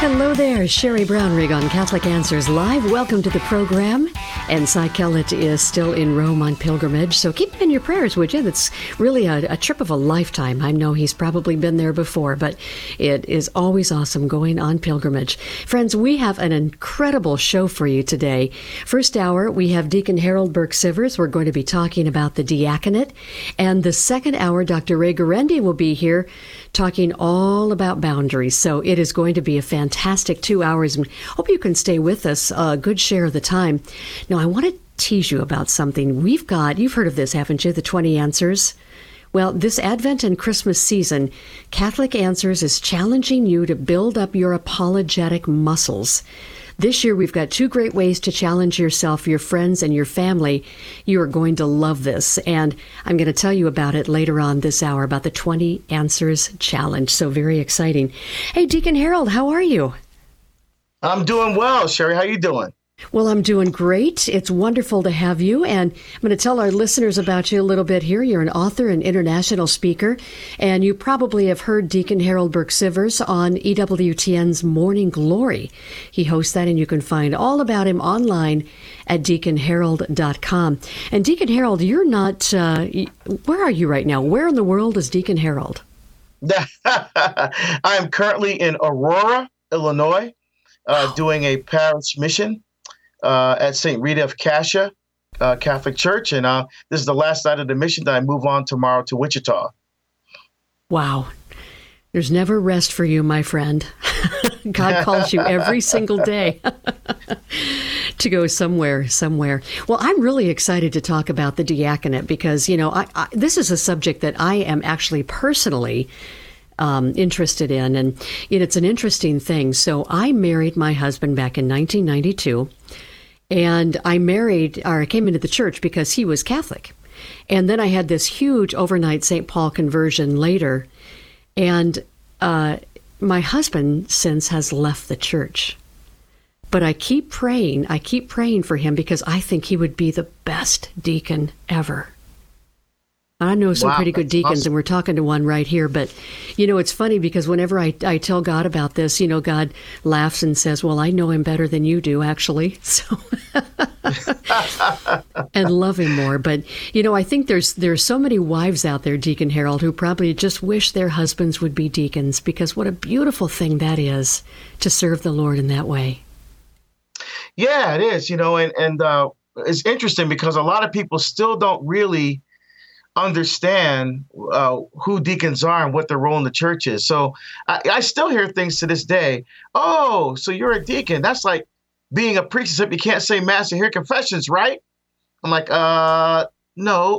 Hello there, Sherry Brownrigg on Catholic Answers Live. Welcome to the program. And Cy Kellett is still in Rome on pilgrimage, so keep him in your prayers, would you? That's really a trip of a lifetime. I know he's probably been there before, but it is always awesome going on pilgrimage. Friends, we have an incredible show for you today. First hour, we have Deacon Harold Burke-Sivers. We're going to be talking about the diaconate. And the second hour, Dr. Ray Guarendi will be here talking all about boundaries. So it is going to be a fantastic 2 hours, and hope you can stay with us a good share of the time. Now, I want to tease you about something. You've heard of this, haven't you? The 20 Answers. Well, this Advent and Christmas season, Catholic Answers is challenging you to build up your apologetic muscles. This year, we've got 2 great ways to challenge yourself, your friends, and your family. You are going to love this, and I'm going to tell you about it later on this hour, about the 20 Answers Challenge. So very exciting. Hey, Deacon Harold, how are you? I'm doing well, Sherry. How you doing? Well, I'm doing great. It's wonderful to have you, and I'm going to tell our listeners about you a little bit here. You're an author and international speaker, and you probably have heard Deacon Harold Burke-Sivers on EWTN's Morning Glory. He hosts that, and you can find all about him online at deaconharold.com. And Deacon Harold, you're not, where are you right now? Where in the world is Deacon Harold? I am currently in Aurora, Illinois, doing a parish mission at St. Rita of Cascia Catholic Church. And this is the last night of the mission. Then I move on tomorrow to Wichita. Wow. There's never rest for you, my friend. God calls you every single day to go somewhere. Well, I'm really excited to talk about the diaconate because, you know, this is a subject that I am actually personally interested in. And it's an interesting thing. So I married my husband back in 1992. And I came into the church because he was Catholic. And then I had this huge overnight St. Paul conversion later. And my husband since has left the church. But I keep praying for him because I think he would be the best deacon ever. I know some pretty good deacons, awesome. And we're talking to one right here. But, it's funny because whenever I tell God about this, God laughs and says, well, I know him better than you do, actually. So, and love him more. But, I think there's so many wives out there, Deacon Harold, who probably just wish their husbands would be deacons because what a beautiful thing that is to serve the Lord in that way. Yeah, it is, and it's interesting because a lot of people still don't really understand who deacons are and what their role in the church is. So I still hear things to this day. Oh, so you're a deacon. That's like being a priest, except you can't say mass and hear confessions, right? I'm like, no.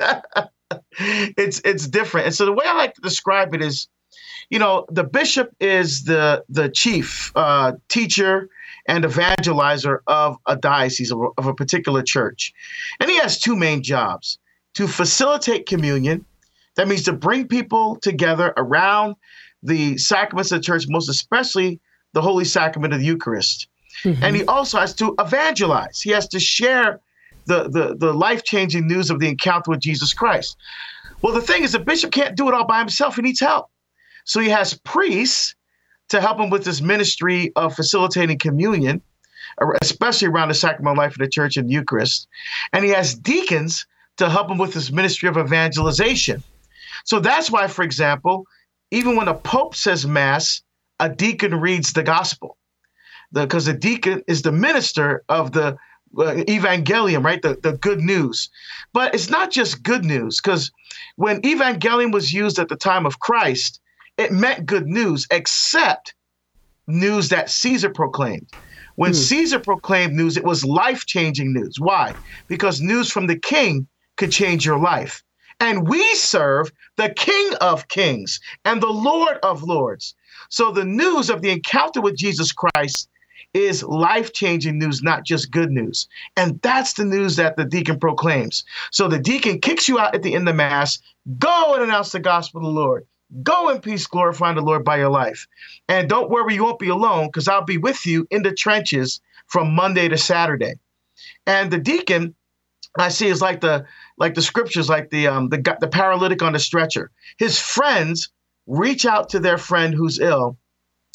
It's different. And so the way I like to describe it is, the bishop is the chief teacher and evangelizer of a diocese, of a particular church. And he has 2 main jobs. To facilitate communion, that means to bring people together around the sacraments of the church, most especially the Holy Sacrament of the Eucharist. Mm-hmm. And he also has to evangelize. He has to share the life-changing news of the encounter with Jesus Christ. Well, the thing is, the bishop can't do it all by himself. He needs help. So he has priests to help him with this ministry of facilitating communion, especially around the sacramental life of the church and the Eucharist. And he has deacons to help him with this ministry of evangelization. So that's why, for example, even when a pope says mass, a deacon reads the gospel, because the deacon is the minister of the evangelium, right? The good news. But it's not just good news, because when evangelium was used at the time of Christ, it meant good news, except news that Caesar proclaimed. When Caesar proclaimed news, it was life-changing news. Why? Because news from the king could change your life. And we serve the King of Kings and the Lord of Lords. So the news of the encounter with Jesus Christ is life-changing news, not just good news. And that's the news that the deacon proclaims. So the deacon kicks you out at the end of Mass, go and announce the gospel of the Lord. Go in peace, glorifying the Lord by your life. And don't worry, you won't be alone, because I'll be with you in the trenches from Monday to Saturday. And the deacon, I see, is like the scriptures, like the paralytic on the stretcher. His friends reach out to their friend who's ill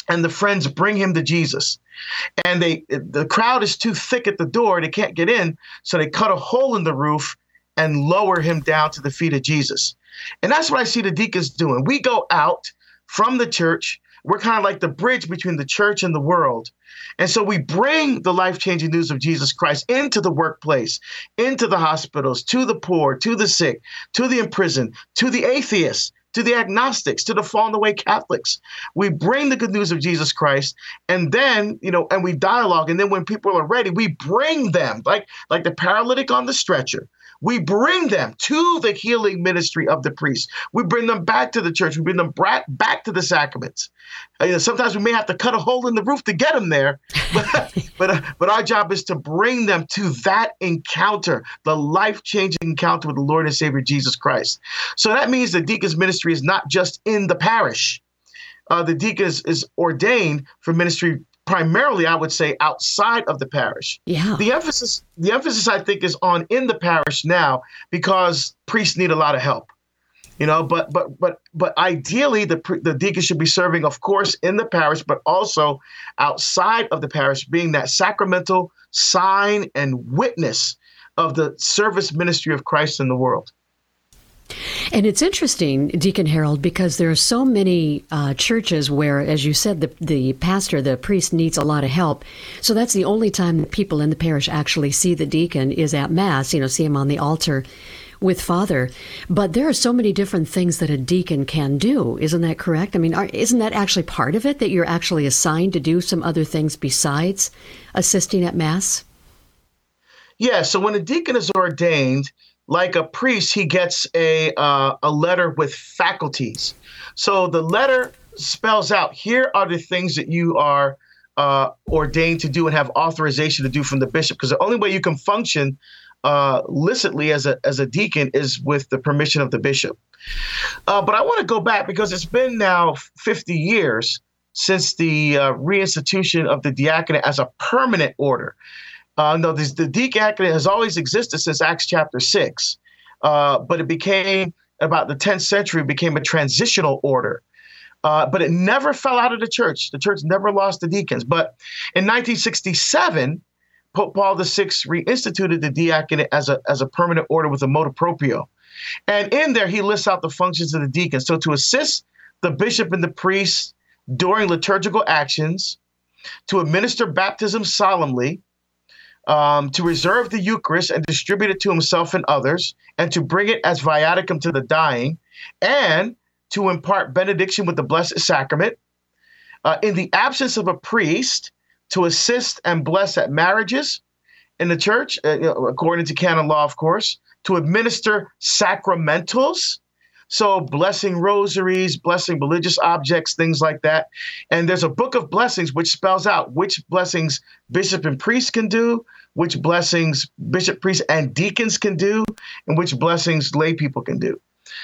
and the friends bring him to Jesus. And the crowd is too thick at the door. They can't get in. So they cut a hole in the roof and lower him down to the feet of Jesus. And that's what I see the deacons doing. We go out from the church. We're kind of like the bridge between the church and the world. And so we bring the life-changing news of Jesus Christ into the workplace, into the hospitals, to the poor, to the sick, to the imprisoned, to the atheists, to the agnostics, to the fallen away Catholics. We bring the good news of Jesus Christ, and then, and we dialogue. And then when people are ready, we bring them, like the paralytic on the stretcher. We bring them to the healing ministry of the priest. We bring them back to the church. We bring them back to the sacraments. Sometimes we may have to cut a hole in the roof to get them there, but our job is to bring them to that encounter, the life-changing encounter with the Lord and Savior Jesus Christ. So that means the deacon's ministry is not just in the parish. The deacon is ordained for ministry primarily, I would say, outside of the parish. Yeah. The emphasis, I think, is on in the parish now because priests need a lot of help. But ideally, the deacon should be serving, of course, in the parish, but also outside of the parish, being that sacramental sign and witness of the service ministry of Christ in the world. And it's interesting, Deacon Harold, because there are so many churches where, as you said, the pastor, the priest needs a lot of help. So that's the only time that people in the parish actually see the deacon is at Mass, see him on the altar with Father. But there are so many different things that a deacon can do. Isn't that correct? I mean, isn't that actually part of it, that you're actually assigned to do some other things besides assisting at Mass? Yeah, so when a deacon is ordained, like a priest, he gets a letter with faculties. So the letter spells out, here are the things that you are ordained to do and have authorization to do from the bishop, because the only way you can function licitly as a deacon is with the permission of the bishop. But I want to go back because it's been now 50 years since the reinstitution of the diaconate as a permanent order. The diaconate has always existed since Acts chapter 6, but it became, about the 10th century, became a transitional order. But it never fell out of the church. The church never lost the deacons. But in 1967, Pope Paul VI reinstituted the diaconate as a permanent order with a motu proprio. And in there, he lists out the functions of the deacon. So to assist the bishop and the priest during liturgical actions, to administer baptism solemnly, to reserve the Eucharist and distribute it to himself and others, and to bring it as viaticum to the dying, and to impart benediction with the Blessed Sacrament. In the absence of a priest, to assist and bless at marriages in the church, according to canon law, of course, to administer sacramentals, so blessing rosaries, blessing religious objects, things like that. And there's a book of blessings which spells out which blessings bishop and priest can do, which blessings bishop, priest, and deacons can do, and which blessings lay people can do.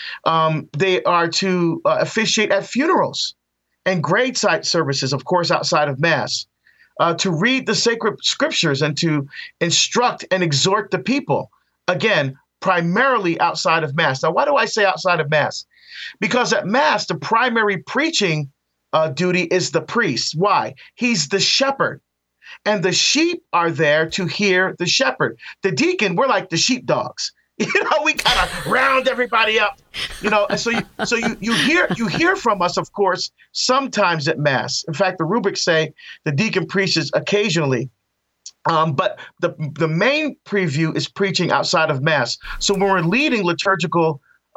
They are to officiate at funerals and graveside services, of course, outside of Mass, to read the sacred scriptures and to instruct and exhort the people. Again, primarily outside of Mass. Now, why do I say outside of Mass? Because at Mass, the primary preaching duty is the priest. Why? He's the shepherd. And the sheep are there to hear the shepherd. The deacon, we're like the sheepdogs. We kind of round everybody up. And so you hear from us, of course, sometimes at Mass. In fact, the rubrics say the deacon preaches occasionally. But the main preview is preaching outside of Mass. So when we're leading liturgical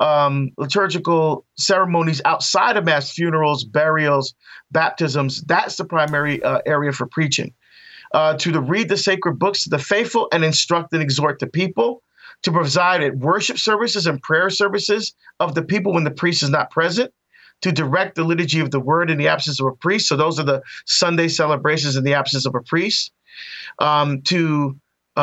ceremonies outside of Mass, funerals, burials, baptisms, that's the primary area for preaching. To read the sacred books to the faithful and instruct and exhort the people, to preside at worship services and prayer services of the people when the priest is not present, to direct the liturgy of the word in the absence of a priest. So those are the Sunday celebrations in the absence of a priest. To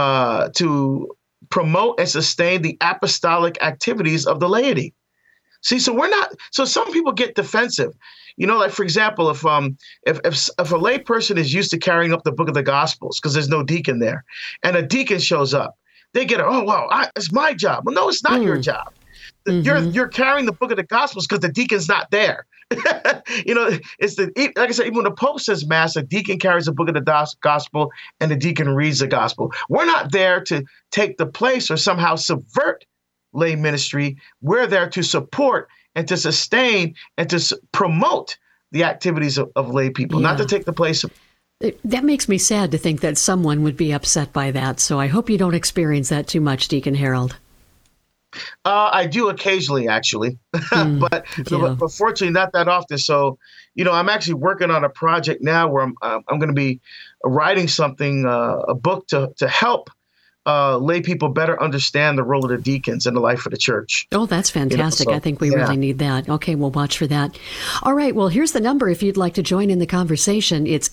promote and sustain the apostolic activities of the laity. See, so some people get defensive. Like, for example, if a lay person is used to carrying up the book of the Gospels because there's no deacon there, and a deacon shows up, they get, it's my job. Well, no, it's not your job. Mm-hmm. You're carrying the book of the Gospels because the deacon's not there. It's like I said, even when the Pope says Mass, a deacon carries a book of the gospel and the deacon reads the gospel. We're not there to take the place or somehow subvert lay ministry. We're there to support and to sustain and to promote the activities of lay people, not to take the place of. That makes me sad to think that someone would be upset by that. So I hope you don't experience that too much, Deacon Harold. I do occasionally, actually, but fortunately not that often. So, I'm actually working on a project now where I'm going to be writing something, a book to help lay people better understand the role of the deacons in the life of the church. Oh, that's fantastic. I think we really need that. Okay, we'll watch for that. All right, well, here's the number if you'd like to join in the conversation. It's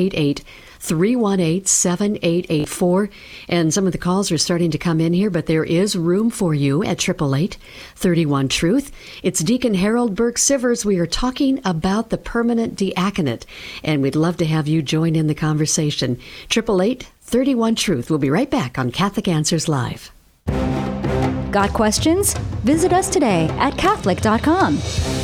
888-318-7884. And some of the calls are starting to come in here, but there is room for you at 888-31-TRUTH. It's Deacon Harold Burke-Sivers. We are talking about the permanent diaconate, and we'd love to have you join in the conversation. 888-31-TRUTH. We'll be right back on Catholic Answers Live. Got questions? Visit us today at Catholic.com.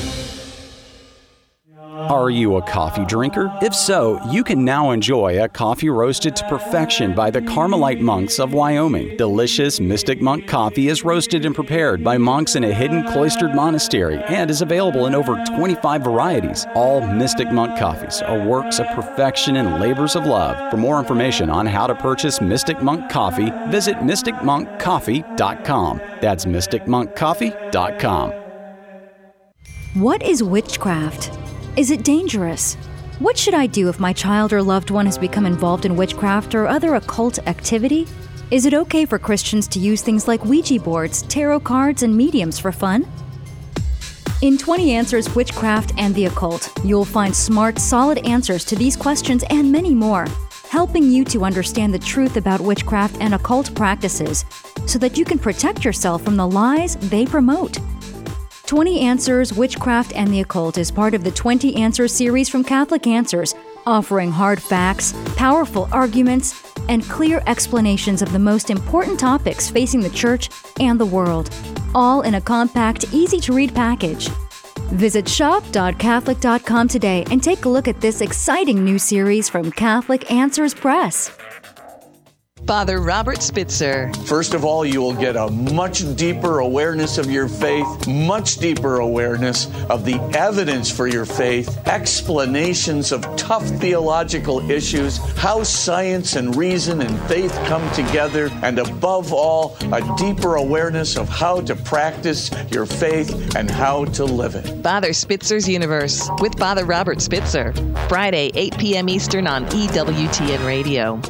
Are you a coffee drinker? If so, you can now enjoy a coffee roasted to perfection by the Carmelite monks of Wyoming. Delicious Mystic Monk coffee is roasted and prepared by monks in a hidden cloistered monastery and is available in over 25 varieties. All Mystic Monk coffees are works of perfection and labors of love. For more information on how to purchase Mystic Monk coffee, visit mysticmonkcoffee.com. That's mysticmonkcoffee.com. What is witchcraft? Is it dangerous? What should I do if my child or loved one has become involved in witchcraft or other occult activity? Is it okay for Christians to use things like Ouija boards, tarot cards, and mediums for fun? In 20 Answers, Witchcraft and the Occult, you'll find smart, solid answers to these questions and many more, helping you to understand the truth about witchcraft and occult practices so that you can protect yourself from the lies they promote. 20 Answers, Witchcraft and the Occult is part of the 20 Answers series from Catholic Answers, offering hard facts, powerful arguments, and clear explanations of the most important topics facing the Church and the world, all in a compact, easy-to-read package. Visit shop.catholic.com today and take a look at this exciting new series from Catholic Answers Press. Father Robert Spitzer. First of all, you will get a much deeper awareness of your faith, much deeper awareness of the evidence for your faith, explanations of tough theological issues, how science and reason and faith come together, and above all, a deeper awareness of how to practice your faith and how to live it. Father Spitzer's Universe with Father Robert Spitzer. Friday, 8 p.m. Eastern on EWTN Radio.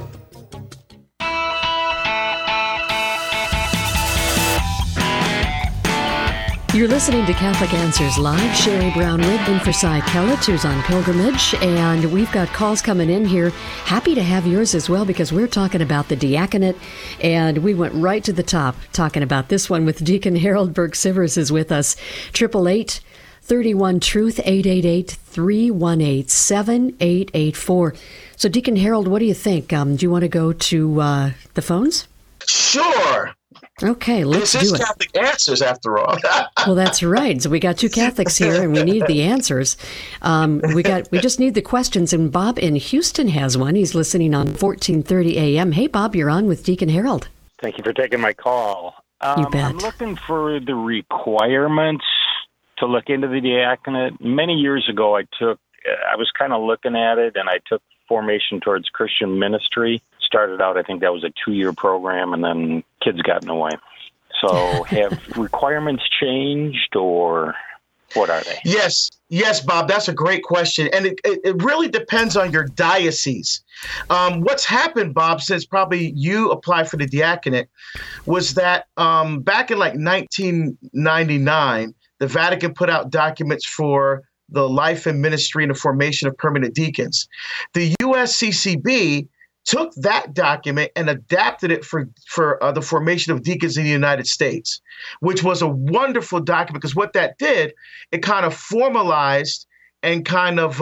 You're listening to Catholic Answers Live. Sherry Brown-Witt in for Cy Kellett, who's on pilgrimage. And we've got calls coming in here. Happy to have yours as well, because we're talking about the diaconate. And we went right to the top talking about this one with Deacon Harold Burke-Sivers is with us. 888-31-TRUTH, 888-318-7884. So, Deacon Harold, what do you think? Do you want to go to the phones? Sure. Okay, let's do it. This is Catholic Answers, after all. Well, that's right. So we got two Catholics here, and we need the answers. We just need the questions, and Bob in Houston has one. He's listening on 1430 AM. Hey, Bob, you're on with Deacon Harold. Thank you for taking my call. You bet. I'm looking for the requirements to look into the diaconate. Many years ago, I was kind of looking at it, and I took Formation Towards Christian Ministry. Started out, I think that was a 2-year program, and then kids got in the way. So have requirements changed, or what are they? Yes, Bob, that's a great question. And it really depends on your diocese. What's happened, Bob, since probably you applied for the diaconate, was that back in like 1999, the Vatican put out documents for the life and ministry and the formation of permanent deacons. The USCCB took that document and adapted it for the formation of deacons in the United States, which was a wonderful document, because what that did, it kind of formalized and kind of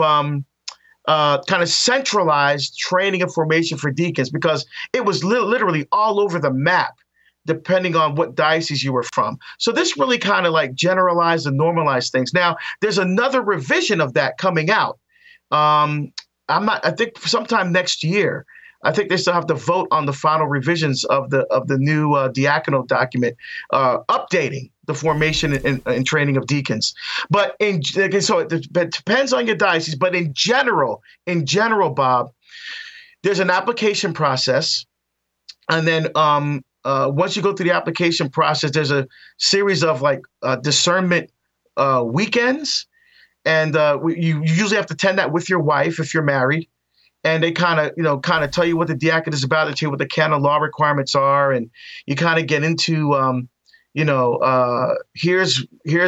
centralized training and formation for deacons, because it was literally all over the map depending on what diocese you were from. So this really kind of like generalized and normalized things. Now, there's another revision of that coming out. I think sometime next year. I think they still have to vote on the final revisions of the new diaconal document, updating the formation and training of deacons. But so it depends on your diocese. But in general, Bob, there's an application process, and then once you go through the application process, there's a series of like discernment weekends, and you usually have to attend that with your wife if you're married. And they kind of tell you what the diaconate is about, they tell you what the canon law requirements are, and you kind of get into, here's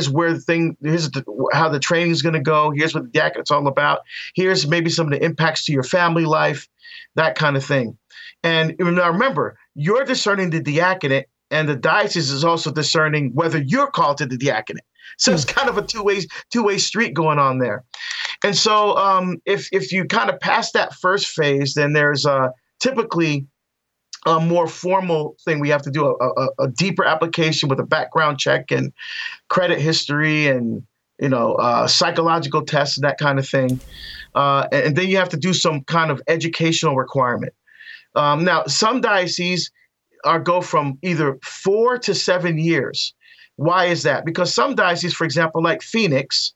how the training is going to go. Here's what the diaconate's all about. Here's maybe some of the impacts to your family life, that kind of thing. And now remember, you're discerning the diaconate, and the diocese is also discerning whether you're called to the diaconate. So it's kind of a two-way street going on there. And so if you kind of pass that first phase, then there's typically a more formal thing. We have to do a deeper application with a background check and credit history and, psychological tests and that kind of thing. And then you have to do some kind of educational requirement. Now, some dioceses go from either 4 to 7 years. Why is that? Because some dioceses, for example, like Phoenix,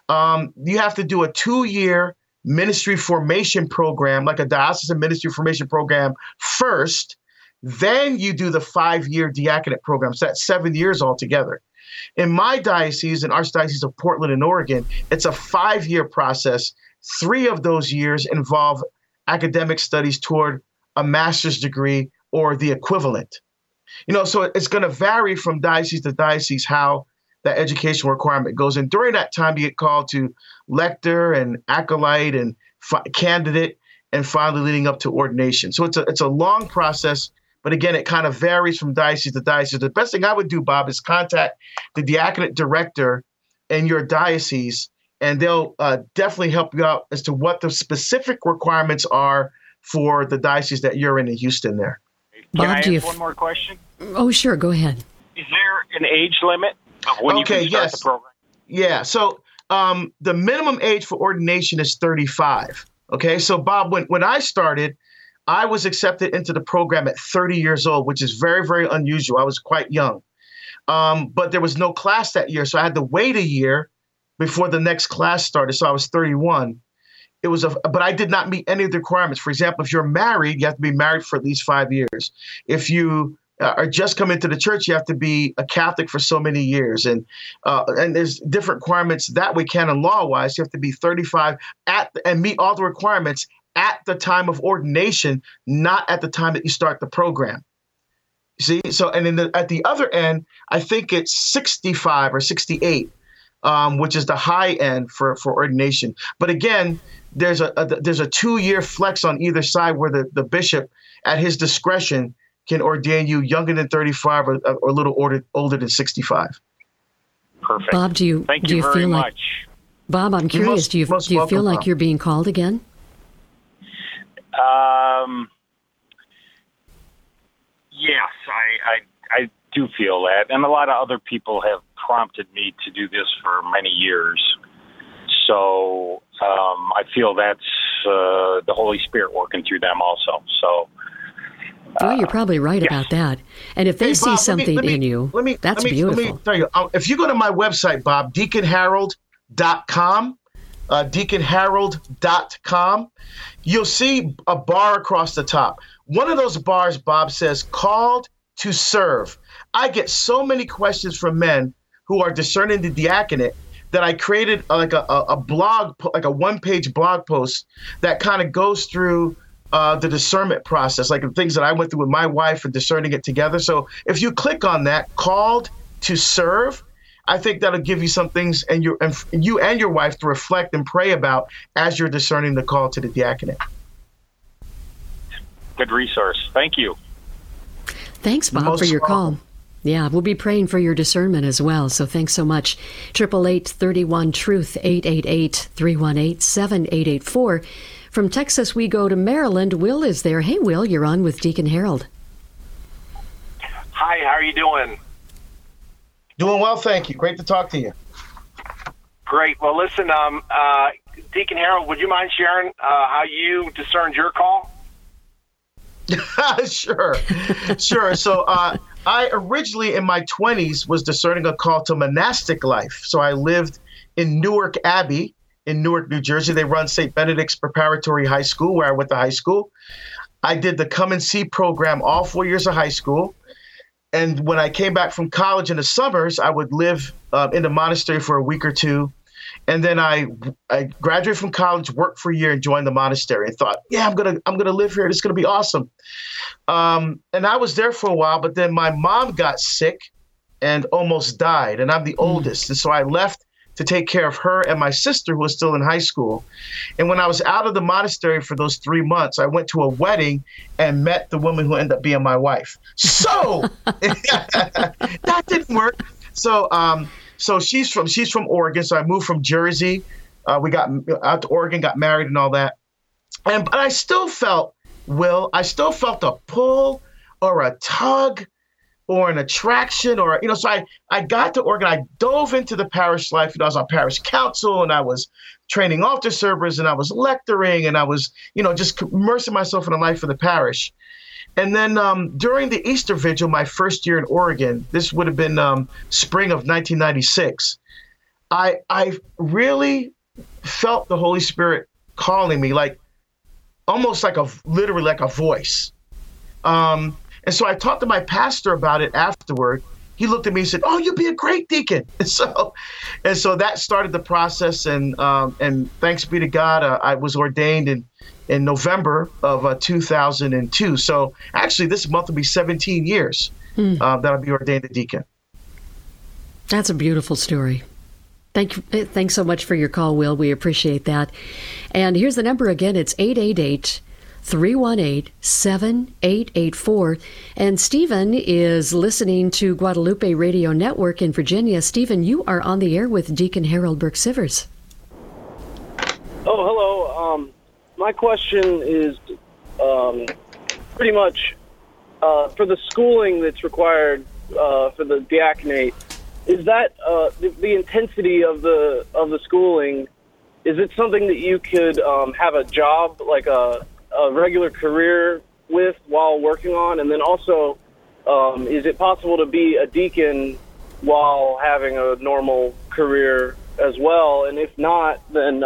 you have to do a 2-year ministry formation program, like a diocesan ministry formation program first. Then you do the 5-year diaconate program. So that's 7 years altogether. In my diocese, in Archdiocese of Portland in Oregon, it's a 5-year process. 3 of those years involve academic studies toward a master's degree or the equivalent. So it's going to vary from diocese to diocese how that educational requirement goes. And during that time, you get called to lector and acolyte and candidate, and finally leading up to ordination. So it's a long process, but again, it kind of varies from diocese to diocese. The best thing I would do, Bob, is contact the diaconate director in your diocese, and they'll definitely help you out as to what the specific requirements are for the diocese that you're in Houston there. Can I ask one more question? Oh, sure. Go ahead. Is there an age limit of when you can start the program? Yeah. So the minimum age for ordination is 35. Okay. So, Bob, when I started, I was accepted into the program at 30 years old, which is very, very unusual. I was quite young. But there was no class that year. So I had to wait a year before the next class started. So I was 31. But I did not meet any of the requirements. For example, if you're married, you have to be married for at least 5 years. If you are just coming to the church, you have to be a Catholic for so many years. And there's different requirements that way, canon law-wise. You have to be 35 and meet all the requirements at the time of ordination, not at the time that you start the program. See? So, and at the other end, I think it's 65 or 68. Which is the high end for ordination. But again, there's a 2-year flex on either side where the bishop, at his discretion, can ordain you younger than 35 or a little older than 65. Perfect. Bob, Thank you very much. Bob, I'm curious. Do you feel like you're being called again? Yes, I do feel that, and a lot of other people have prompted me to do this for many years. So I feel that's the Holy Spirit working through them also. So, well, you're probably right about that. And if they see Bob, something in you, that's beautiful. Let me tell you, if you go to my website, Bob, deaconharold.com, deaconharold.com, you'll see a bar across the top. One of those bars, Bob, says called to serve. I get so many questions from men who are discerning the diaconate that I created like a blog, like a 1-page blog post that kind of goes through the discernment process, like the things that I went through with my wife and discerning it together. So if you click on that, called to serve, I think that'll give you some things and you and your wife to reflect and pray about as you're discerning the call to the diaconate. Good resource. Thank you. Thanks, Bob, for your call. Yeah, we'll be praying for your discernment as well, so thanks so much. 888-31-TRUTH, 888-318-7884. From Texas, we go to Maryland. Will is there. Hey, Will, you're on with Deacon Harold. Hi, how are you doing? Doing well, thank you. Great to talk to you. Great. Well, listen, Deacon Harold, would you mind sharing how you discerned your call? Sure. So I originally in my 20s was discerning a call to monastic life. So I lived in Newark Abbey in Newark, New Jersey. They run St. Benedict's Preparatory High School, where I went to high school. I did the Come and See program all 4 years of high school. And when I came back from college in the summers, I would live in the monastery for a week or two. And then I graduated from college, worked for a year, and joined the monastery. And thought, yeah, I'm gonna live here. This is gonna be awesome. And I was there for a while, but then my mom got sick and almost died, and I'm the oldest, and so I left to take care of her and my sister, who was still in high school. And when I was out of the monastery for those 3 months, I went to a wedding and met the woman who ended up being my wife. So that didn't work. So she's from Oregon. So I moved from Jersey. We got out to Oregon, got married and all that. But I still felt, a pull or a tug or an attraction so I got to Oregon. I dove into the parish life. I was on parish council and I was training altar servers and I was lecturing and I was, just immersing myself in the life of the parish. And then during the Easter Vigil, my first year in Oregon, this would have been spring of 1996, I really felt the Holy Spirit calling me, almost literally like a voice. And so I talked to my pastor about it afterward. He looked at me and said, "Oh, you'd be a great deacon." And so that started the process. And thanks be to God, I was ordained in November of 2002. So actually, this month will be 17 years that I'll be ordained a deacon. That's a beautiful story. Thanks so much for your call, Will. We appreciate that. And here's the number again. It's 888-318-7884. And Stephen is listening to Guadalupe Radio Network in Virginia. Stephen, you are on the air with Deacon Harold Burke-Sivers. Oh, hello. My question is pretty much for the schooling that's required for the diaconate. Is that the intensity of the schooling? Is it something that you could have a job, like a regular career with while working on? And then also, is it possible to be a deacon while having a normal career as well? And if not, then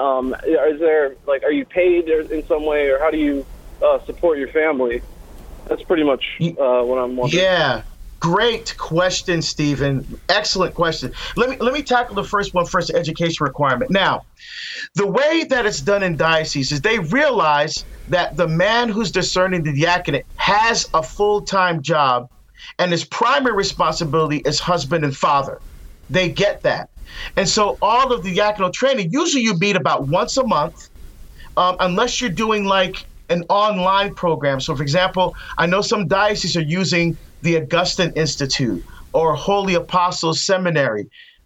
are you paid in some way, or how do you support your family? That's pretty much what I'm wondering. Yeah. Great question, Stephen. Excellent question. Let me tackle the first one first, the education requirement. Now, the way that it's done in dioceses is they realize that the man who's discerning the diaconate has a full-time job and his primary responsibility is husband and father. They get that. And so all of the diaconal training, usually you meet about once a month, unless you're doing like an online program. So, for example, I know some dioceses are using the Augustine Institute or Holy Apostles Seminary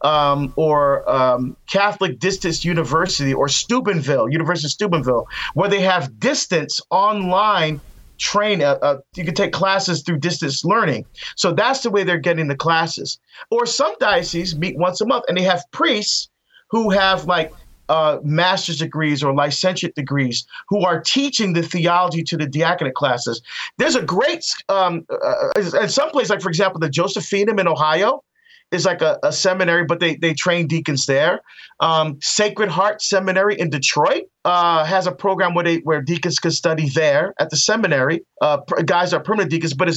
or Catholic Distance University or University of Steubenville, where they have distance online training. You can take classes through distance learning. So that's the way they're getting the classes. Or some dioceses meet once a month and they have priests who have master's degrees or licentiate degrees who are teaching the theology to the diaconate classes. There's a great, in some place, like for example, the Josephinum in Ohio is like a seminary, but they train deacons there. Sacred Heart Seminary in Detroit has a program where deacons can study there at the seminary. Guys are permanent deacons, but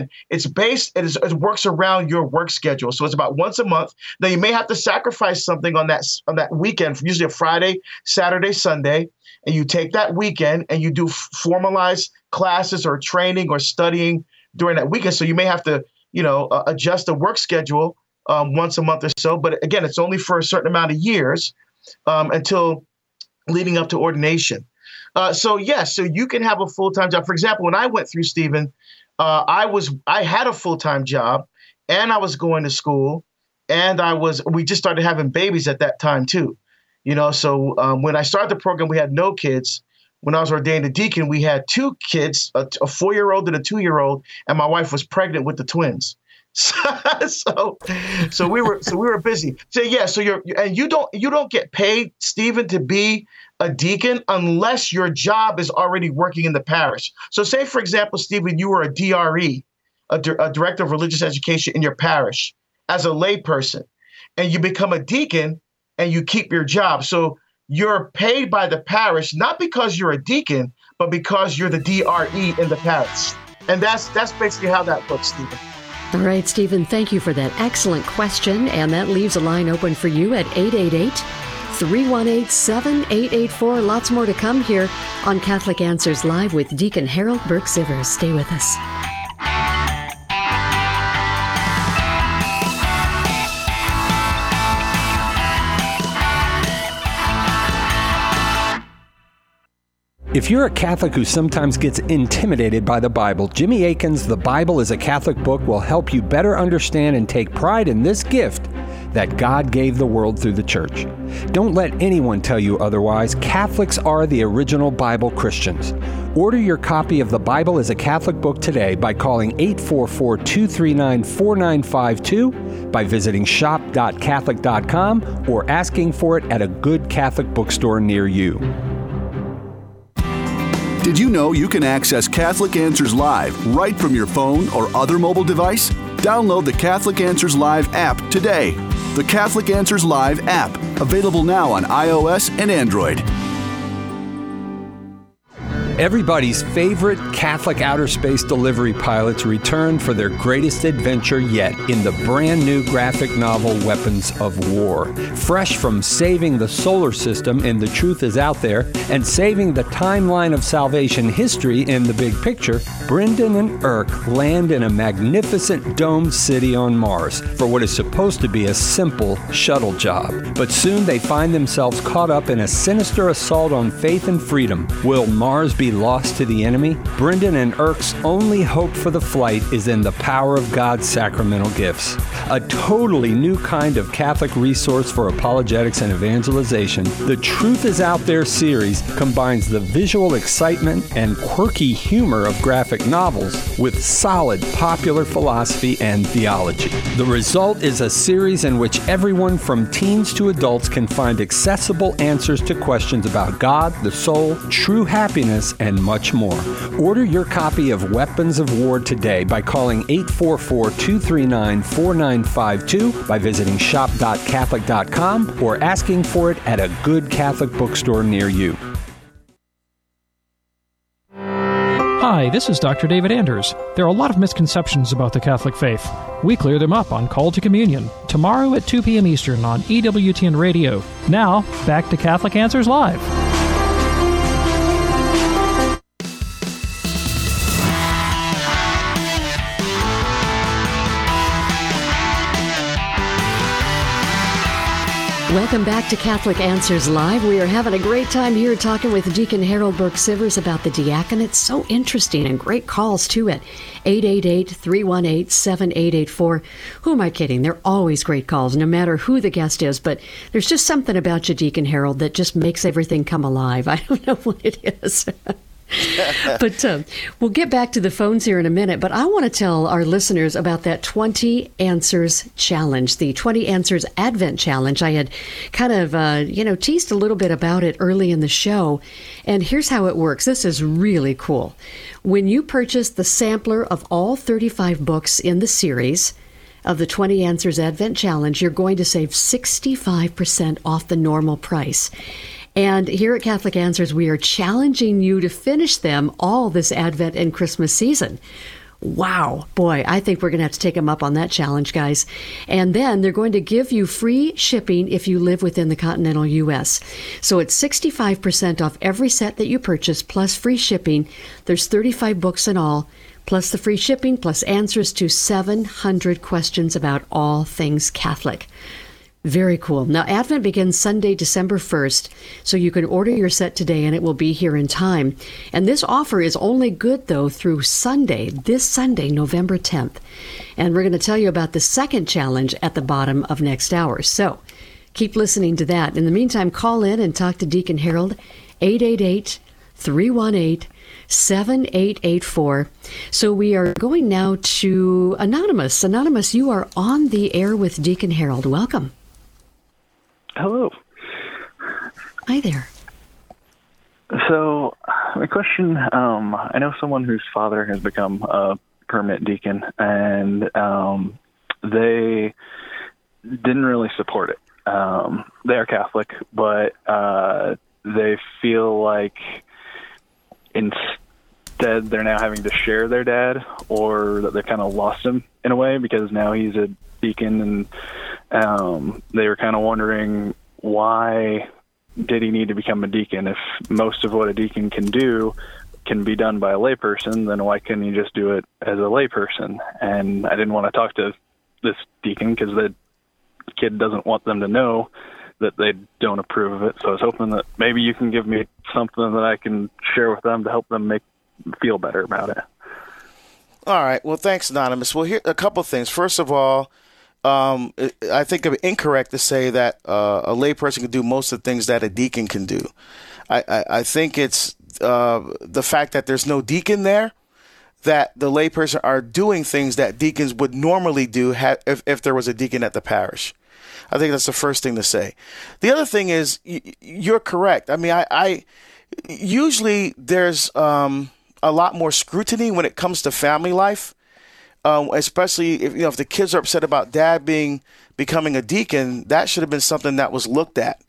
it works around your work schedule. So it's about once a month. Now you may have to sacrifice something on that weekend, usually a Friday, Saturday, Sunday, and you take that weekend and you do formalized classes or training or studying during that weekend. So you may have to, adjust the work schedule once a month or so. But again, it's only for a certain amount of years until leading up to ordination. So you can have a full-time job. For example, when I went through, Stephen, I had a full-time job and I was going to school and we just started having babies at that time too. So when I started the program, we had no kids. When I was ordained a deacon, we had 2 kids, a 4-year-old and a 2-year-old, and my wife was pregnant with the twins. So we were busy. So yeah, so you don't get paid, Stephen, to be a deacon unless your job is already working in the parish. So say, for example, Stephen, you were a DRE, a director of religious education in your parish as a layperson, and you become a deacon and you keep your job. So you're paid by the parish, not because you're a deacon, but because you're the DRE in the parish. And that's basically how that looks, Stephen. All right, Stephen, thank you for that excellent question. And that leaves a line open for you at 888-318-7884. Lots more to come here on Catholic Answers Live with Deacon Harold Burke-Sivers. Stay with us. If you're a Catholic who sometimes gets intimidated by the Bible, Jimmy Akin's The Bible is a Catholic Book will help you better understand and take pride in this gift that God gave the world through the Church. Don't let anyone tell you otherwise. Catholics are the original Bible Christians. Order your copy of The Bible as a Catholic Book today by calling 844-239-4952, by visiting shop.catholic.com, or asking for it at a good Catholic bookstore near you. Did you know you can access Catholic Answers Live right from your phone or other mobile device? Download the Catholic Answers Live app today. The Catholic Answers Live app, available now on iOS and Android. Everybody's favorite Catholic outer space delivery pilots return for their greatest adventure yet in the brand new graphic novel Weapons of War. Fresh from saving the solar system in The Truth Is Out There and saving the timeline of salvation history in The Big Picture, Brendan and Irk land in a magnificent domed city on Mars for what is supposed to be a simple shuttle job. But soon they find themselves caught up in a sinister assault on faith and freedom. Will Mars be lost to the enemy? Brendan and Irk's only hope for the flight is in the power of God's sacramental gifts. A totally new kind of Catholic resource for apologetics and evangelization, The Truth Is Out There series combines the visual excitement and quirky humor of graphic novels with solid popular philosophy and theology. The result is a series in which everyone from teens to adults can find accessible answers to questions about God, the soul, true happiness, and much more. Order your copy of Weapons of War today by calling 844-239-4952, by visiting shop.catholic.com, or asking for it at a good Catholic bookstore near you. Hi, this is Dr. David Anders. There are a lot of misconceptions about the Catholic faith. We clear them up on Call to Communion, tomorrow at 2 p.m. Eastern on EWTN Radio. Now, back to Catholic Answers Live. Welcome back to Catholic Answers Live. We are having a great time here talking with Deacon Harold Burke-Sivers about the diaconate. So interesting, and great calls to it. 888-318-7884. Who am I kidding? They're always great calls, no matter who the guest is. But there's just something about you, Deacon Harold, that just makes everything come alive. I don't know what it is. But we'll get back to the phones here in a minute. But I want to tell our listeners about that 20 Answers Challenge, the 20 Answers Advent Challenge. I had kind of, teased a little bit about it early in the show. And here's how it works. This is really cool. When you purchase the sampler of all 35 books in the series of the 20 Answers Advent Challenge, you're going to save 65% off the normal price. And here at Catholic Answers, we are challenging you to finish them all this Advent and Christmas season. Wow, boy, I think we're going to have to take them up on that challenge, guys. And then they're going to give you free shipping if you live within the continental U.S. So it's 65% off every set that you purchase, plus free shipping. There's 35 books in all, plus the free shipping, plus answers to 700 questions about all things Catholic. Very cool. Now, Advent begins Sunday, December 1st, so you can order your set today and it will be here in time. And this offer is only good, though, through Sunday, this Sunday, November 10th. And we're going to tell you about the second challenge at the bottom of next hour. So keep listening to that. In the meantime, call in and talk to Deacon Harold, 888 318-7884. So we are going now to Anonymous. Anonymous, you are on the air with Deacon Harold. Welcome. Hello. Hi there. So my question, I know someone whose father has become a permanent deacon, and they didn't really support it. They are Catholic, but they feel like instead they're now having to share their dad, or that they've kind of lost him in a way because now he's a deacon, and they were kind of wondering, why did he need to become a deacon? If most of what a deacon can do can be done by a layperson, then why couldn't he just do it as a layperson? And I didn't want to talk to this deacon because the kid doesn't want them to know that they don't approve of it. So I was hoping that maybe you can give me something that I can share with them to help them feel better about it. All right. Well, thanks, Anonymous. Well, here a couple of things. First of all, I think it's incorrect to say that a layperson can do most of the things that a deacon can do. I think it's the fact that there's no deacon there, that the layperson are doing things that deacons would normally do if there was a deacon at the parish. I think that's the first thing to say. The other thing is you're correct. I mean, I usually there's a lot more scrutiny when it comes to family life, especially if the kids are upset about dad becoming a deacon. That should have been something that was looked at,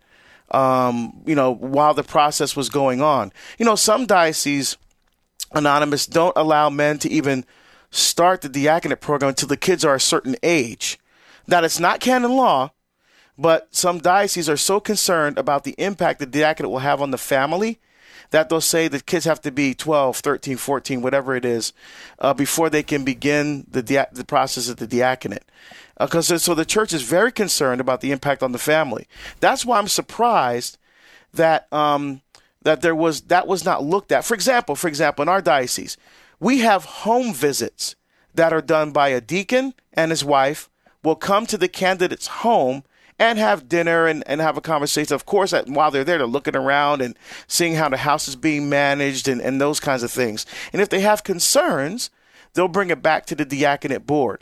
while the process was going on. Some dioceses, Anonymous, don't allow men to even start the diaconate program until the kids are a certain age. Now, it's not canon law, but some dioceses are so concerned about the impact the diaconate will have on the family that they'll say the kids have to be 12, 13, 14, whatever it is, before they can begin the process of the diaconate. So the church is very concerned about the impact on the family. That's why I'm surprised that that was not looked at. For example, in our diocese, we have home visits that are done by a deacon and his wife will come to the candidate's home and have dinner and have a conversation. Of course, while they're there, they're looking around and seeing how the house is being managed and those kinds of things. And if they have concerns, they'll bring it back to the diaconate board.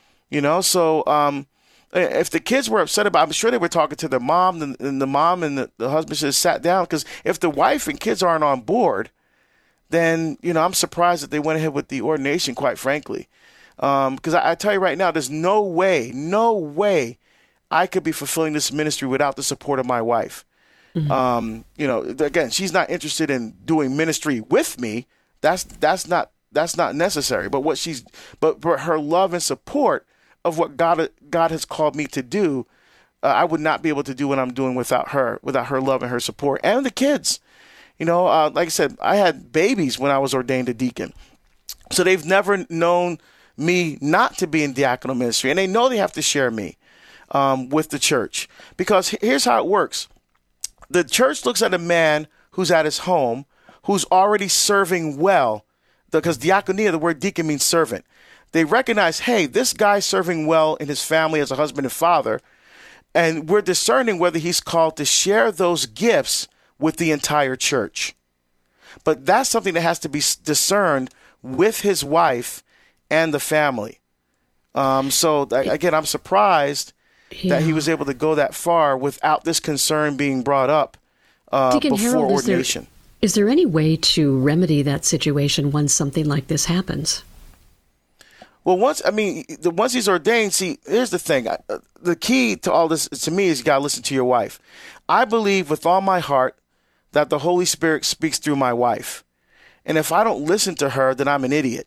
So if the kids were upset about it, I'm sure they were talking to their mom, and the mom and the husband should have sat down, because if the wife and kids aren't on board, then, I'm surprised that they went ahead with the ordination, quite frankly. Because I tell you right now, there's no way I could be fulfilling this ministry without the support of my wife. Mm-hmm. Again, she's not interested in doing ministry with me. That's not necessary. But her love and support of what God has called me to do, I would not be able to do what I'm doing without her love and her support, and the kids. Like I said, I had babies when I was ordained a deacon, so they've never known me not to be in diaconal ministry, and they know they have to share me with the church, because here's how it works. The church looks at a man who's at his home, who's already serving well, because diakonia, the word deacon means servant. They recognize, hey, this guy's serving well in his family as a husband and father, and we're discerning whether he's called to share those gifts with the entire church. But that's something that has to be discerned with his wife and the family. Again, I'm surprised that he was able to go that far without this concern being brought up Deacon before Harold, ordination. Is there any way to remedy that situation once something like this happens? Well, once he's ordained, see, here's the thing. The key to all this, to me, is you got to listen to your wife. I believe with all my heart that the Holy Spirit speaks through my wife. And if I don't listen to her, then I'm an idiot.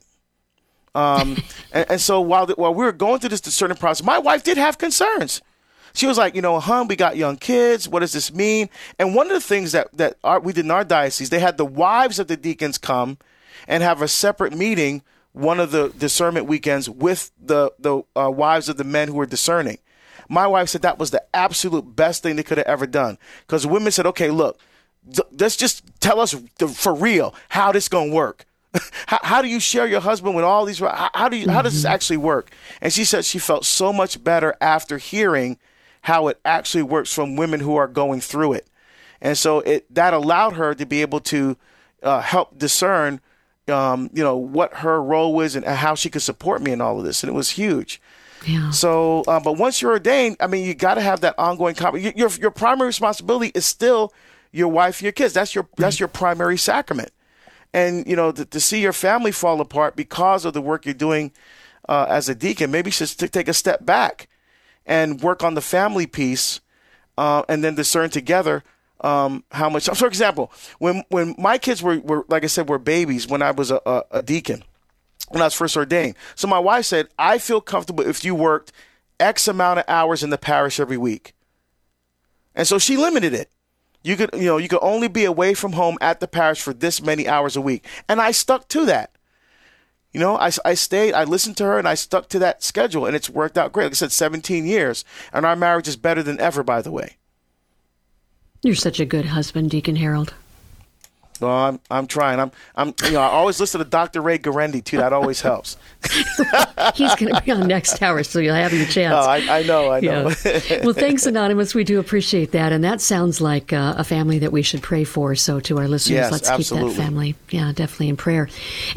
And so while we were going through this discerning process, my wife did have concerns. She was like, we got young kids. What does this mean? And one of the things that we did in our diocese, they had the wives of the deacons come and have a separate meeting one of the discernment weekends with the wives of the men who were discerning. My wife said that was the absolute best thing they could have ever done, because the women said, okay, look, let's just tell us for real how this going to work. How do you share your husband with all these? How does this actually work? And she said she felt so much better after hearing how it actually works from women who are going through it. And so that allowed her to be able to help discern, what her role was and how she could support me in all of this. And it was huge. Yeah. So, but once you're ordained, I mean, you got to have that ongoing your primary responsibility is still your wife and your kids. That's your primary sacrament. And, to see your family fall apart because of the work you're doing as a deacon, maybe you should take a step back and work on the family piece and then discern together how much. So, for example, when my kids were like I said, were babies when I was a deacon, when I was first ordained. So my wife said, I feel comfortable if you worked X amount of hours in the parish every week. And so she limited it. You could only be away from home at the parish for this many hours a week. And I stuck to that. I stayed, I listened to her, and I stuck to that schedule, and it's worked out great. Like I said, 17 years, and our marriage is better than ever, by the way. You're such a good husband, Deacon Harold. Well, I'm trying. I always listen to Dr. Ray Garendi too. That always helps. He's going to be on next hour, so you'll have your chance. Oh, I know. Yeah. Well, thanks, Anonymous. We do appreciate that, and that sounds like a family that we should pray for. So, to our listeners, yes, let's absolutely. keep that family, definitely in prayer.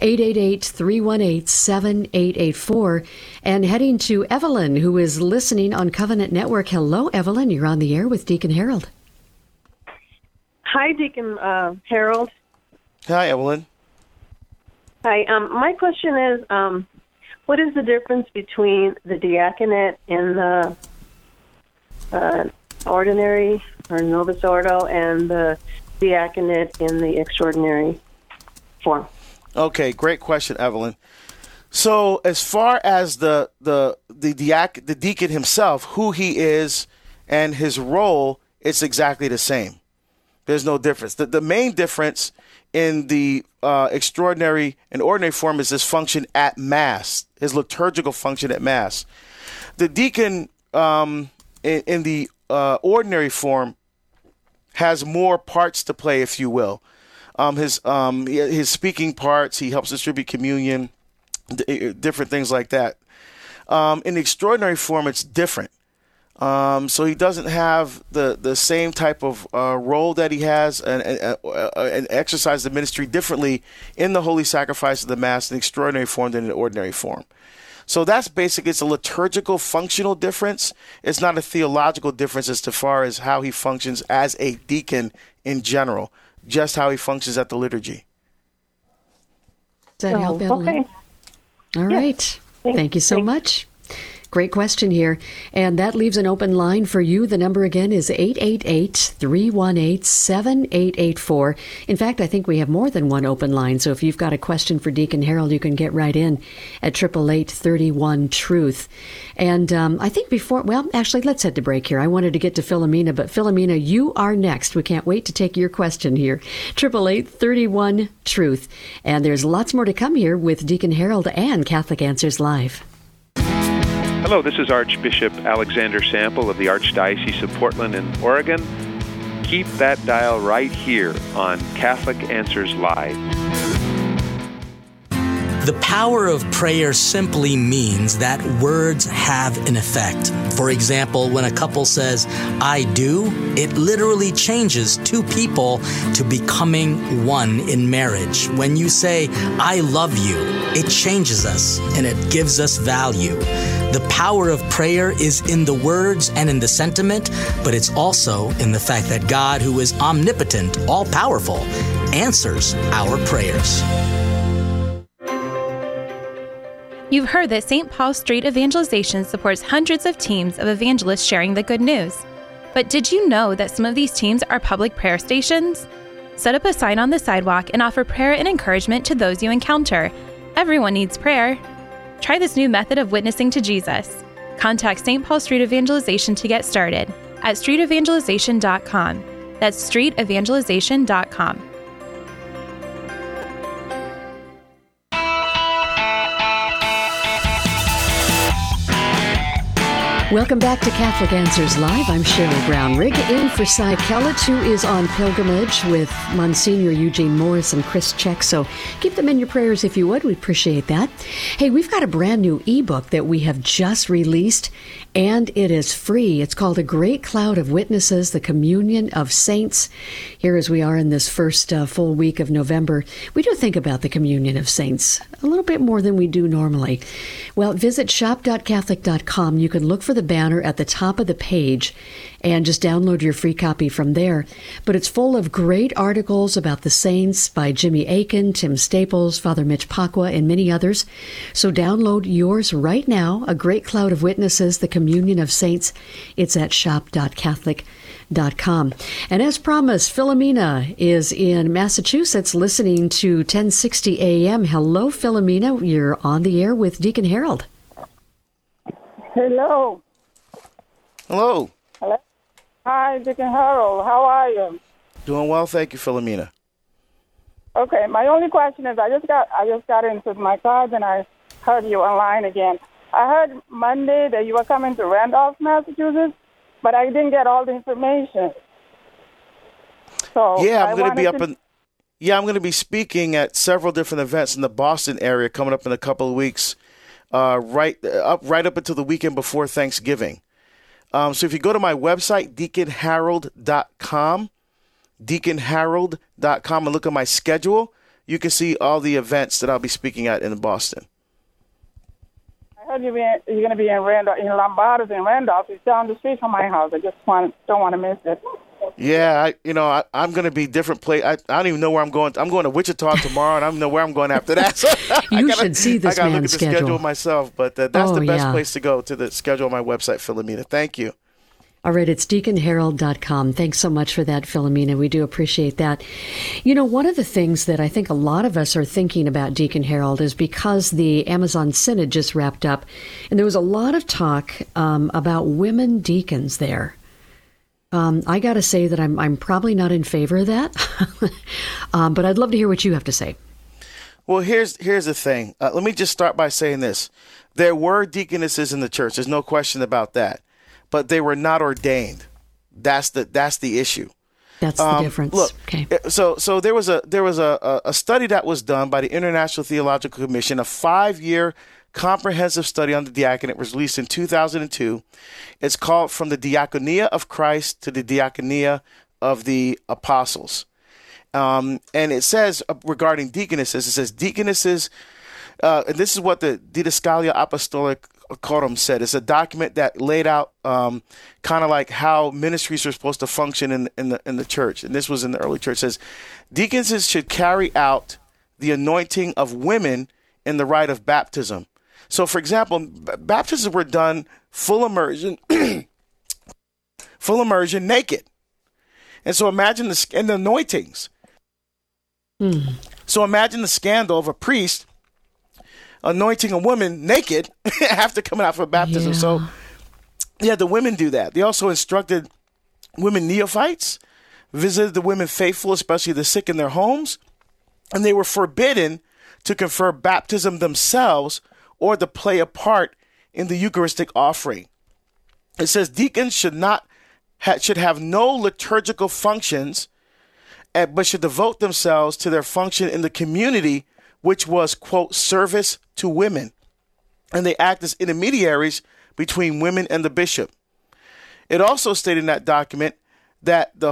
888-318-7884, and heading to Evelyn, who is listening on Covenant Network. Hello, Evelyn. You're on the air with Deacon Harold. Hi, Deacon Harold. Hi, Evelyn. Hi. My question is, what is the difference between the diaconate in the ordinary or Novus Ordo and the diaconate in the extraordinary form? Okay, great question, Evelyn. So, as far as the deacon himself, who he is and his role, it's exactly the same. There's no difference. The main difference in the extraordinary and ordinary form is his function at Mass, his liturgical function at Mass. The deacon in the ordinary form has more parts to play, if you will. His speaking parts, he helps distribute communion, different things like that. In the extraordinary form, it's different. So he doesn't have the same type of role that he has and exercise the ministry differently in the holy sacrifice of the Mass in the extraordinary form than in the ordinary form. So that's basically, it's a liturgical functional difference. It's not a theological difference as far as how he functions as a deacon in general, just how he functions at the liturgy. Does that help, Evelyn? Okay. All right. Thank you so much. Great question here. And that leaves an open line for you. The number again is 888-318-7884. In fact, I think we have more than one open line. So if you've got a question for Deacon Harold, you can get right in at 888-31-TRUTH. And I think actually, let's head to break here. I wanted to get to Philomena, but Philomena, you are next. We can't wait to take your question here. 888-31-TRUTH. And there's lots more to come here with Deacon Harold and Catholic Answers Live. Hello, this is Archbishop Alexander Sample of the Archdiocese of Portland in Oregon. Keep that dial right here on Catholic Answers Live. The power of prayer simply means that words have an effect. For example, when a couple says, I do, it literally changes two people to becoming one in marriage. When you say, I love you, it changes us and it gives us value. The power of prayer is in the words and in the sentiment, but it's also in the fact that God, who is omnipotent, all-powerful, answers our prayers. You've heard that St. Paul Street Evangelization supports hundreds of teams of evangelists sharing the good news. But did you know that some of these teams are public prayer stations? Set up a sign on the sidewalk and offer prayer and encouragement to those you encounter. Everyone needs prayer. Try this new method of witnessing to Jesus. Contact St. Paul Street Evangelization to get started at streetevangelization.com. That's streetevangelization.com. Welcome back to Catholic Answers Live. I'm Cheryl Brown-Rigg, in for Cy Kellett, who is on pilgrimage with Monsignor Eugene Morris and Chris Check. So keep them in your prayers if you would. We appreciate that. Hey, we've got a brand new ebook that we have just released, and it is free. It's called A Great Cloud of Witnesses, the Communion of Saints. Here as we are in this first full week of November, we do think about the communion of saints a little bit more than we do normally. Well, visit shop.catholic.com. You can look for the banner at the top of the page and just download your free copy from there. But it's full of great articles about the saints by Jimmy Akin, Tim Staples, Father Mitch Pacwa, and many others. So download yours right now, A Great Cloud of Witnesses, the Communion of Saints. It's at shop.catholic.com. And as promised, Philomena is in Massachusetts listening to 1060 AM. Hello, Philomena. You're on the air with Deacon Harold. Hello. Hello. Hello. Hi, Deacon Harold. How are you? Doing well, thank you, Philomena. Okay, my only question is I just got into my car and I heard you online again. I heard Monday that you were coming to Randolph, Massachusetts, but I didn't get all the information. So yeah, I'm going to be speaking at several different events in the Boston area coming up in a couple of weeks, right up until the weekend before Thanksgiving. So if you go to my website, deaconharold.com, and look at my schedule, you can see all the events that I'll be speaking at in Boston. I heard you're going to be in Randolph, in Lombardo's in Randolph. It's down the street from my house. I just don't want to miss it. Yeah, I'm going to be different place. I don't even know where I'm going. I'm going to Wichita tomorrow, and I don't know where I'm going after that. So you should see this man's schedule. I got to look at the schedule myself, but that's the best place to go, to the schedule on my website, Philomena. Thank you. All right, it's deaconharold.com. Thanks so much for that, Philomena. We do appreciate that. You know, one of the things that I think a lot of us are thinking about, Deacon Harold, is because the Amazon Synod just wrapped up, and there was a lot of talk about women deacons there. I got to say that I'm probably not in favor of that, but I'd love to hear what you have to say. Well, here's the thing. Let me just start by saying this. There were deaconesses in the church. There's no question about that. But they were not ordained. That's the issue. That's the difference. Look, okay. So there was a study that was done by the International Theological Commission, a 5-year comprehensive study on the diaconate, was released in 2002. It's called From the Diaconia of Christ to the Diaconia of the Apostles. And it says regarding deaconesses, it says deaconesses, and this is what the Didascalia Apostolicorum said. It's a document that laid out kind of like how ministries are supposed to function in the church. And this was in the early church. It says deaconesses should carry out the anointing of women in the rite of baptism. So, for example, baptisms were done full immersion, naked. And so imagine the anointings. So imagine the scandal of a priest anointing a woman naked after coming out for baptism. Yeah. So, yeah, the women do that. They also instructed women neophytes, visited the women faithful, especially the sick, in their homes, and they were forbidden to confer baptism themselves or to play a part in the Eucharistic offering. It says deacons should have no liturgical functions, but should devote themselves to their function in the community, which was, quote, service to women. And they act as intermediaries between women and the bishop. It also stated in that document that the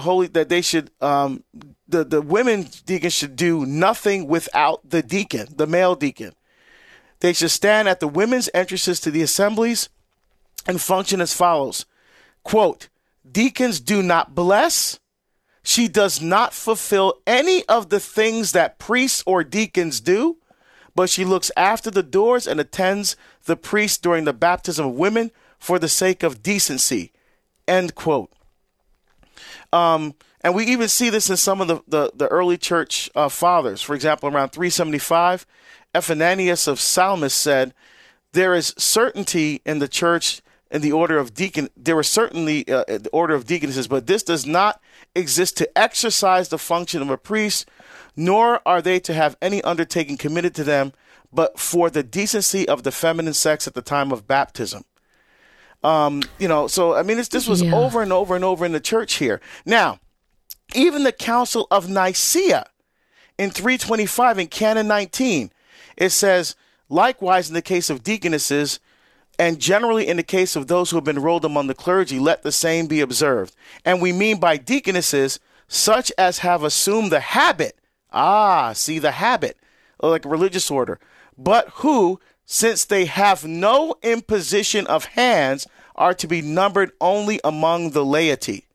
women deacons should do nothing without the deacon, the male deacon. They should stand at the women's entrances to the assemblies and function as follows. Quote, deacons do not bless. She does not fulfill any of the things that priests or deacons do, but she looks after the doors and attends the priest during the baptism of women for the sake of decency. End quote. And we even see this in some of the early church fathers. For example, around 375, Ephananius of Salamis said, there is certainty in the church in the order of deacon. There was certainly the order of deaconesses, but this does not exist to exercise the function of a priest, nor are they to have any undertaking committed to them, but for the decency of the feminine sex at the time of baptism. So, I mean, this was over and over and over in the church here. Now, even the Council of Nicaea in 325 in Canon 19, it says, likewise in the case of deaconesses, and generally in the case of those who have been enrolled among the clergy, let the same be observed. And we mean by deaconesses such as have assumed the habit, the habit, like a religious order, but who, since they have no imposition of hands, are to be numbered only among the laity.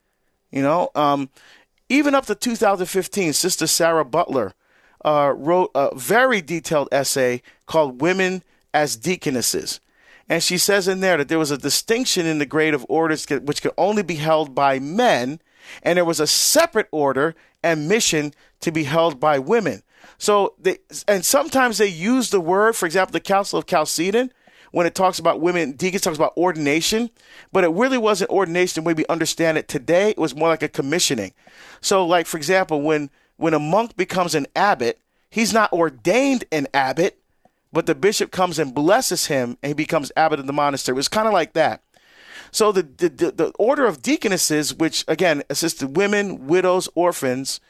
Even up to 2015, Sister Sarah Butler wrote a very detailed essay called Women as Deaconesses. And she says in there that there was a distinction in the grade of orders which could only be held by men, and there was a separate order and mission to be held by women. So, sometimes they use the word, for example, the Council of Chalcedon, when it talks about women, deacons talks about ordination, but it really wasn't ordination the way we understand it today. It was more like a commissioning. So, like, for example, when a monk becomes an abbot, he's not ordained an abbot, but the bishop comes and blesses him, and he becomes abbot of the monastery. It was kind of like that. So the order of deaconesses, which, again, assisted women, widows, orphans,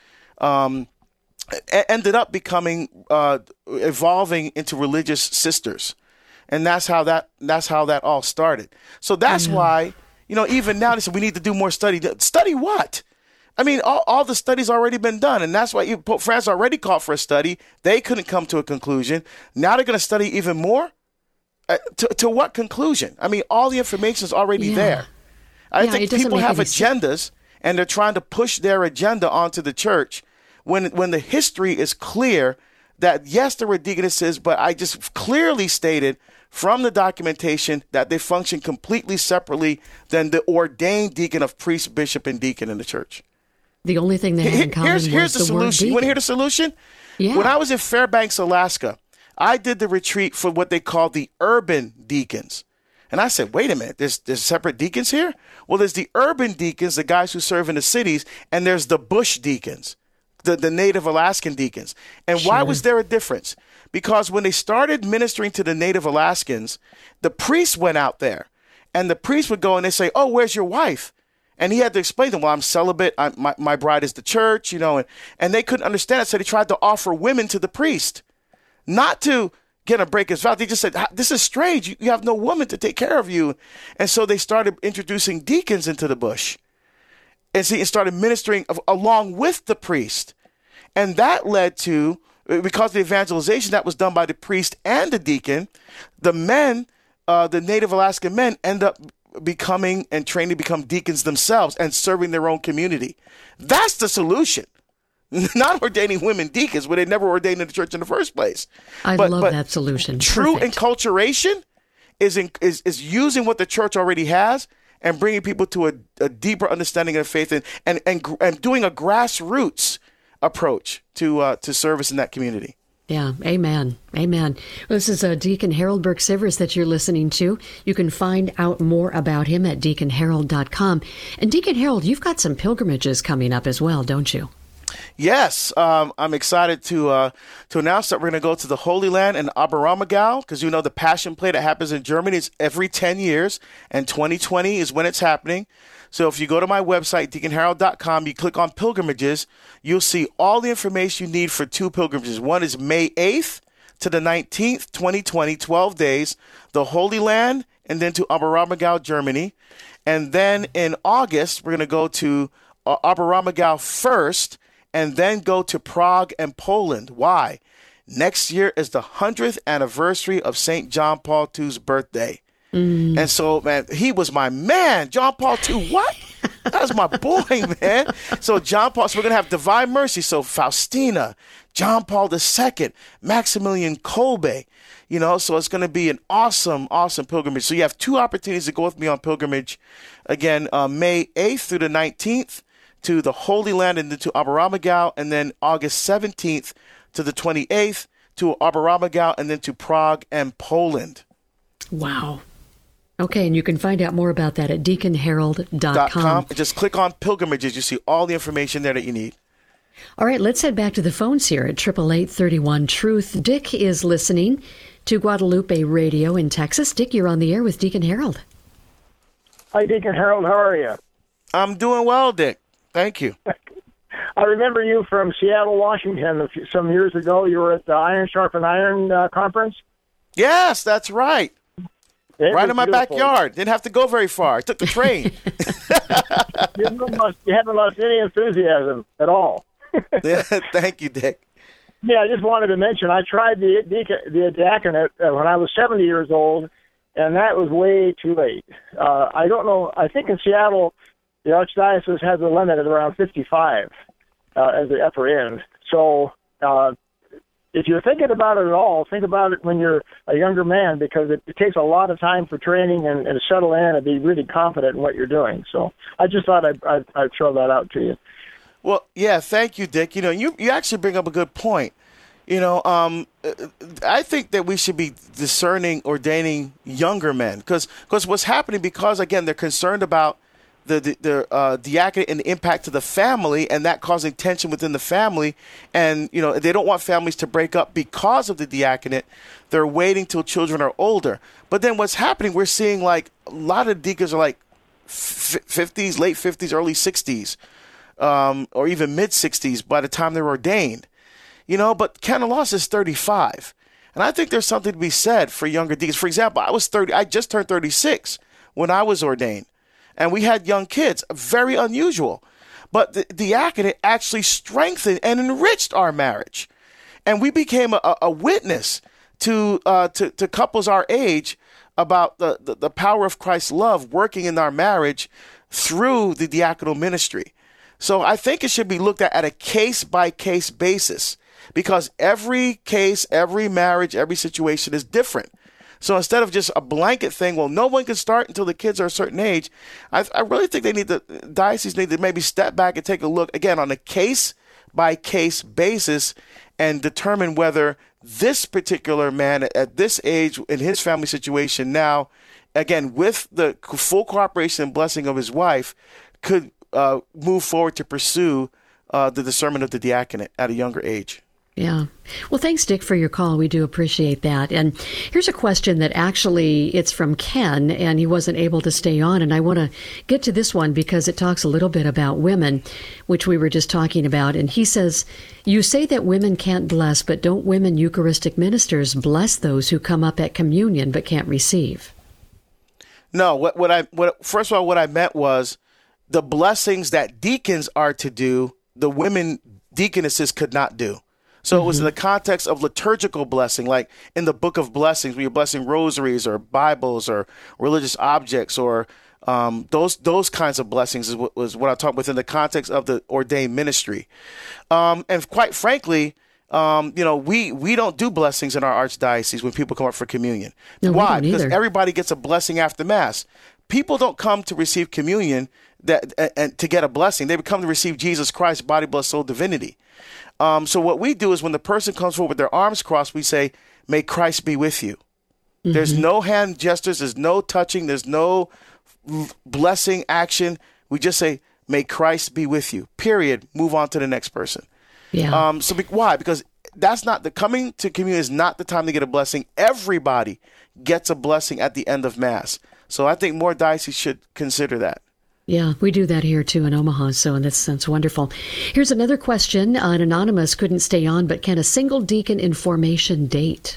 ended up evolving into religious sisters. And that's how that all started. So that's why, even now they said we need to do more study. Study what? I mean, all the studies already been done, and that's why Pope Francis already called for a study. They couldn't come to a conclusion. Now they're going to study even more? To what conclusion? I mean, all the information is already there. I think people have agendas, and they're trying to push their agenda onto the church when the history is clear that, yes, there were deaconesses, but I just clearly stated from the documentation that they function completely separately than the ordained deacon of priest, bishop, and deacon in the church. The only thing they had in common was here's the solution. You want to hear the solution? Yeah. When I was in Fairbanks, Alaska, I did the retreat for what they call the urban deacons. And I said, wait a minute, there's separate deacons here? Well, there's the urban deacons, the guys who serve in the cities, and there's the bush deacons, the Native Alaskan deacons. And why was there a difference? Because when they started ministering to the Native Alaskans, the priests went out there, and the priests would go and they say, oh, where's your wife? And he had to explain to them, well, I'm celibate. My bride is the church, and they couldn't understand it. So they tried to offer women to the priest, not to get a break his vow. They just said, this is strange. You have no woman to take care of you. And so they started introducing deacons into the bush and started ministering along with the priest. And that led to, because of the evangelization that was done by the priest and the deacon, the men, the Native Alaskan men, end up becoming and trained to become deacons themselves and serving their own community. That's the solution. Not ordaining women deacons when they never ordained in the church in the first place. I love that solution. True enculturation is using what the church already has and bringing people to a deeper understanding of faith and doing a grassroots approach to service in that community. Yeah, amen. Amen. This is Deacon Harold Burke-Sivers that you're listening to. You can find out more about him at deaconharold.com. And Deacon Harold, you've got some pilgrimages coming up as well, don't you? Yes, I'm excited to announce that we're going to go to the Holy Land in Aberamagal, because the Passion Play that happens in Germany is every 10 years, and 2020 is when it's happening. So if you go to my website, deaconharold.com, you click on pilgrimages, you'll see all the information you need for two pilgrimages. One is May 8th to the 19th, 2020, 12 days, the Holy Land, and then to Aberamagal, Germany. And then in August, we're going to go to Aberamagal first, and then go to Prague and Poland. Why? Next year is the 100th anniversary of St. John Paul II's birthday. And so, man, he was my man. John Paul II, what? That was my boy, man. So John Paul, so we're going to have Divine Mercy. So Faustina, John Paul II, Maximilian Kolbe, so it's going to be an awesome, awesome pilgrimage. So you have two opportunities to go with me on pilgrimage. Again, May 8th through the 19th to the Holy Land and then to Aberamagal, and then August 17th to the 28th to Aberamagal, and then to Prague and Poland. Wow. Okay, and you can find out more about that at deaconharold.com. Just click on pilgrimages. You see all the information there that you need. All right, let's head back to the phones here at 888-31-TRUTH. Dick is listening to Guadalupe Radio in Texas. Dick, you're on the air with Deacon Harold. Hi, Deacon Harold. How are you? I'm doing well, Dick. Thank you. I remember you from Seattle, Washington, some years ago. You were at the Iron Sharpen Iron conference. Yes, that's right. Right in my backyard. Didn't have to go very far. I took the train. You haven't lost any enthusiasm at all. Yeah, thank you, Dick. Yeah, I just wanted to mention, I tried the diaconate when I was 70 years old, and that was way too late. I don't know. I think in Seattle, the Archdiocese has a limit at around 55 as the upper end. So if you're thinking about it at all, think about it when you're a younger man, because it takes a lot of time for training and to settle in and be really confident in what you're doing. So I just thought I'd throw that out to you. Well, yeah, thank you, Dick. You know, you actually bring up a good point. You know, I think that we should be discerning, ordaining younger men, because what's happening, because, again, they're concerned about the diaconate and the impact to the family, and that causing tension within the family. And, you know, they don't want families to break up because of the diaconate. They're waiting till children are older. But then what's happening, we're seeing like a lot of deacons are like 50s, late 50s, early 60s, or even mid 60s by the time they're ordained. You know, but canon loss is 35. And I think there's something to be said for younger deacons. For example, I just turned 36 when I was ordained. And we had young kids, very unusual. But the diaconate actually strengthened and enriched our marriage. And we became a witness to couples our age about the power of Christ's love working in our marriage through the diaconal ministry. So I think it should be looked at a case-by-case basis, because every case, every marriage, every situation is different. So instead of just a blanket thing, well, no one can start until the kids are a certain age, I really think dioceses need to maybe step back and take a look, again, on a case-by-case basis and determine whether this particular man at this age in his family situation now, again, with the full cooperation and blessing of his wife, could move forward to pursue the discernment of the diaconate at a younger age. Yeah. Well, thanks, Dick, for your call. We do appreciate that. And here's a question that actually it's from Ken, and he wasn't able to stay on. And I want to get to this one because it talks a little bit about women, which we were just talking about. And he says, you say that women can't bless, but don't women Eucharistic ministers bless those who come up at communion but can't receive? No, first of all, what I meant was the blessings that deacons are to do, the women deaconesses could not do. So it was in the context of liturgical blessing, like in the Book of Blessings, where you're blessing rosaries or Bibles or religious objects, or those kinds of blessings was what I talked within the context of the ordained ministry. And quite frankly, we don't do blessings in our archdiocese when people come up for communion. No, why? Because everybody gets a blessing after Mass. People don't come to receive communion and to get a blessing. They come to receive Jesus Christ, body, blood, soul, divinity. So what we do is when the person comes forward with their arms crossed, we say, may Christ be with you. Mm-hmm. There's no hand gestures. There's no touching. There's no blessing action. We just say, may Christ be with you, period. Move on to the next person. Yeah. Why? Because that's not the coming to communion is not the time to get a blessing. Everybody gets a blessing at the end of Mass. So I think more dioceses should consider that. Yeah, we do that here too in Omaha, so that's wonderful. Here's another question. An anonymous couldn't stay on, but can a single deacon in formation date?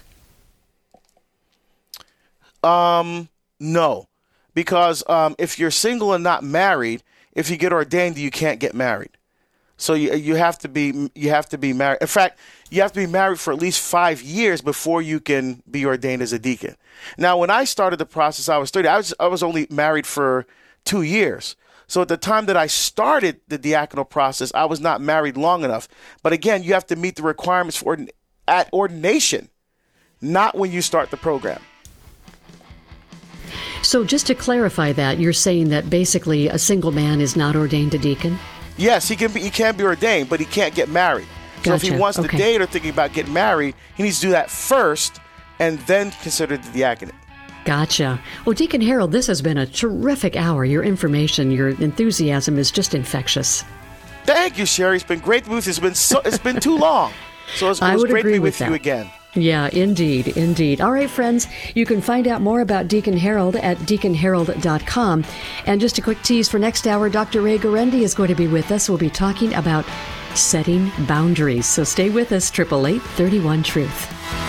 No, because if you're single and not married, if you get ordained, you can't get married. So you have to be married. In fact, you have to be married for at least 5 years before you can be ordained as a deacon. Now, when I started the process, I was 30. I was only married for 2 years. So at the time that I started the diaconal process, I was not married long enough. But again, you have to meet the requirements for at ordination, not when you start the program. So just to clarify that, you're saying that basically a single man is not ordained a deacon? Yes, he can be ordained, but he can't get married. So Gotcha. if he wants to date or thinking about getting married, he needs to do that first and then consider the diaconate. Gotcha. Well, Deacon Harold, this has been a terrific hour. Your information, your enthusiasm is just infectious. Thank you, Sherry. It's been great to be with you. It's been too long. So it was great to be with you again. Yeah, indeed. All right, friends, you can find out more about Deacon Harold at deaconharold.com. And just a quick tease for next hour, Dr. Ray Guarendi is going to be with us. We'll be talking about setting boundaries. So stay with us, 888-31-TRUTH.